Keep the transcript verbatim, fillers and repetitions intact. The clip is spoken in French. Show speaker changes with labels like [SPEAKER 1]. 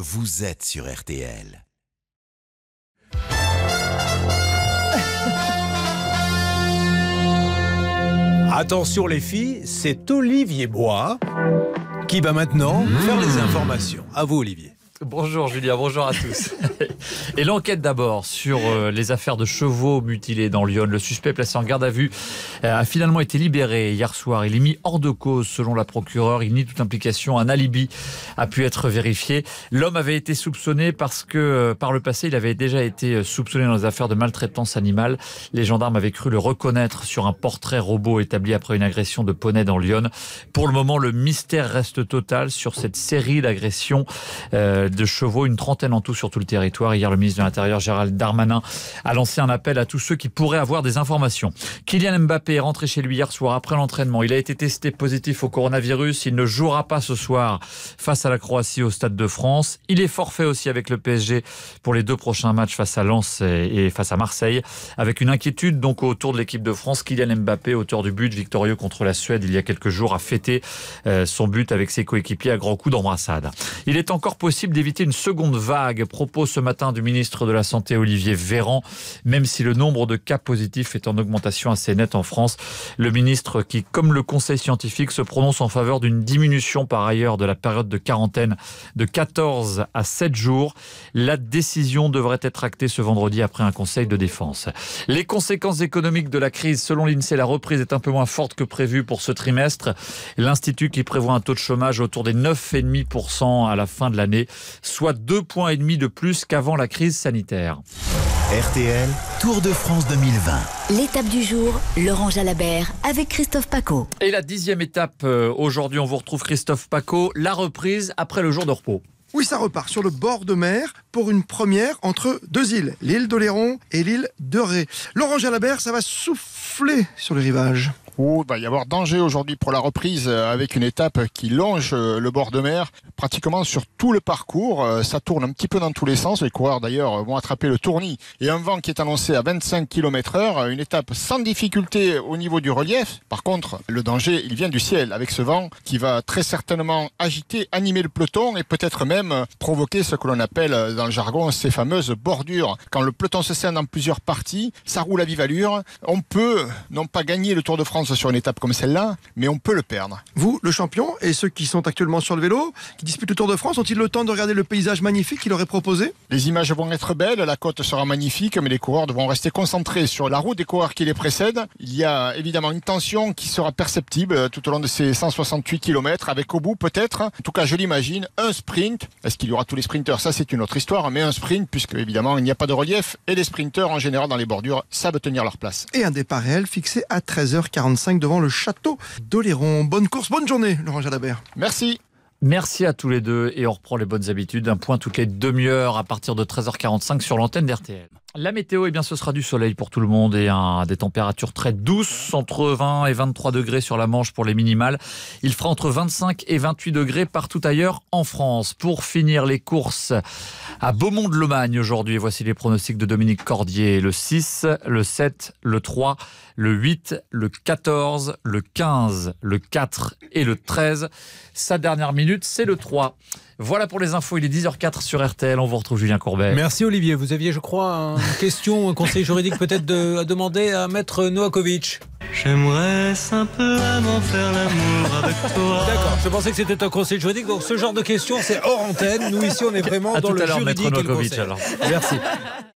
[SPEAKER 1] vous êtes sur R T L.
[SPEAKER 2] Attention les filles, c'est Olivier Bois qui va maintenant mmh. faire les informations. À vous Olivier.
[SPEAKER 3] Bonjour Julien, bonjour à tous. Et l'enquête d'abord sur euh, les affaires de chevaux mutilés dans Lyon. Le suspect placé en garde à vue euh, a finalement été libéré hier soir. Il est mis hors de cause selon la procureure. Il nie toute implication. Un alibi a pu être vérifié. L'homme avait été soupçonné parce que euh, par le passé, il avait déjà été soupçonné dans les affaires de maltraitance animale. Les gendarmes avaient cru le reconnaître sur un portrait robot établi après une agression de poney dans Lyon. Pour le moment, le mystère reste total sur cette série d'agressions euh, de chevaux, une trentaine en tout sur tout le territoire. Hier, le ministre de l'Intérieur, Gérald Darmanin, a lancé un appel à tous ceux qui pourraient avoir des informations. Kylian Mbappé est rentré chez lui hier soir après l'entraînement. Il a été testé positif au coronavirus. Il ne jouera pas ce soir face à la Croatie au Stade de France. Il est forfait aussi avec le P S G pour les deux prochains matchs face à Lens et face à Marseille. Avec une inquiétude donc autour de l'équipe de France, Kylian Mbappé, auteur du but victorieux contre la Suède il y a quelques jours, a fêté son but avec ses coéquipiers à grands coups d'embrassade. Il est encore possible d'éviter une seconde vague, propos ce matin du ministre de la Santé Olivier Véran, même si le nombre de cas positifs est en augmentation assez nette en France. Le ministre qui, comme le conseil scientifique, se prononce en faveur d'une diminution par ailleurs de la période de quarantaine de quatorze à sept jours. La décision devrait être actée ce vendredi après un conseil de défense. Les conséquences économiques de la crise, selon l'INSEE, la reprise est un peu moins forte que prévu pour ce trimestre. L'Institut qui prévoit un taux de chômage autour des neuf virgule cinq pour cent à la fin de l'année, soit deux points et demi de plus qu'avant la crise sanitaire.
[SPEAKER 1] R T L, Tour de France deux mille vingt.
[SPEAKER 4] L'étape du jour, Laurent Jalabert avec Christophe Pacaud.
[SPEAKER 3] Et la dixième étape, euh, aujourd'hui on vous retrouve Christophe Pacaud, la reprise après le jour de repos.
[SPEAKER 5] Oui, ça repart sur le bord de mer pour une première entre deux îles, l'île d'Oléron et l'île de Ré. Laurent Jalabert, ça va souffler sur les rivages.
[SPEAKER 6] Oh, il va y avoir danger aujourd'hui pour la reprise avec une étape qui longe le bord de mer pratiquement sur tout le parcours. Ça tourne un petit peu dans tous les sens. Les coureurs d'ailleurs vont attraper le tournis et un vent qui est annoncé à vingt-cinq kilomètres heure. Une étape sans difficulté au niveau du relief. Par contre, le danger, il vient du ciel avec ce vent qui va très certainement agiter, animer le peloton et peut-être même provoquer ce que l'on appelle dans le jargon ces fameuses bordures. Quand le peloton se scinde en plusieurs parties, ça roule à vive allure. On peut non pas gagner le Tour de France sur une étape comme celle-là, mais on peut le perdre.
[SPEAKER 5] Vous, le champion, et ceux qui sont actuellement sur le vélo, qui disputent le Tour de France, ont-ils le temps de regarder le paysage magnifique qu'il leur est proposé ?
[SPEAKER 6] Les images vont être belles, la côte sera magnifique, mais les coureurs devront rester concentrés sur la route des coureurs qui les précèdent. Il y a évidemment une tension qui sera perceptible tout au long de ces cent soixante-huit kilomètres, avec au bout peut-être, en tout cas je l'imagine, un sprint. Est-ce qu'il y aura tous les sprinteurs ? Ça c'est une autre histoire, mais un sprint, puisque évidemment il n'y a pas de relief, et les sprinteurs en général dans les bordures savent tenir leur place.
[SPEAKER 5] Et un départ réel fixé à treize heures quarante-cinq devant le château d'Oléron. Bonne course, bonne journée, Laurent Jalabert.
[SPEAKER 6] Merci.
[SPEAKER 3] Merci à tous les deux et on reprend les bonnes habitudes. Un point toutes les demi-heures à partir de treize heures quarante-cinq sur l'antenne d'R T L. La météo, eh bien, ce sera du soleil pour tout le monde et un, des températures très douces, entre vingt et vingt-trois degrés sur la Manche pour les minimales. Il fera entre vingt-cinq et vingt-huit degrés partout ailleurs en France. Pour finir les courses à Beaumont-de-Lomagne aujourd'hui, voici les pronostics de Dominique Cordier. Le six, le sept, le trois, le huit, le quatorze, le quinze, le quatre et le treize. Sa dernière minute, c'est le trois. Voilà pour les infos, il est dix heures zéro quatre sur R T L, on vous retrouve Julien Courbet.
[SPEAKER 2] Merci Olivier, vous aviez je crois une question, un conseil juridique peut-être de, à demander à Maître Novakovic.
[SPEAKER 7] J'aimerais simplement faire l'amour avec toi.
[SPEAKER 2] D'accord, je pensais que c'était un conseil juridique, donc ce genre de questions c'est hors antenne, nous ici on est vraiment
[SPEAKER 3] à
[SPEAKER 2] dans
[SPEAKER 3] tout
[SPEAKER 2] le
[SPEAKER 3] à l'heure,
[SPEAKER 2] juridique
[SPEAKER 3] Maître
[SPEAKER 2] et le
[SPEAKER 3] Novakovic,
[SPEAKER 2] conseil.
[SPEAKER 3] alors.
[SPEAKER 2] Merci.